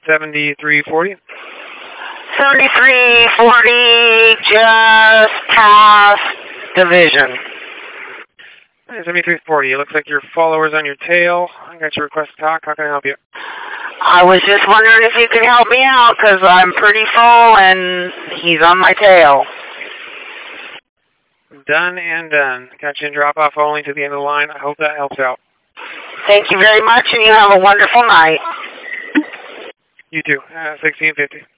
7340. 7340, just past Division. Hey, 7340, it looks like your follower's on your tail. I got your request to talk. How can I help you? I was just wondering if you could help me out, because I'm pretty full and he's on my tail. Done and done. Got you in drop-off only to the end of the line. I hope that helps out. Thank you very much, and you have a wonderful night. You too. 1650.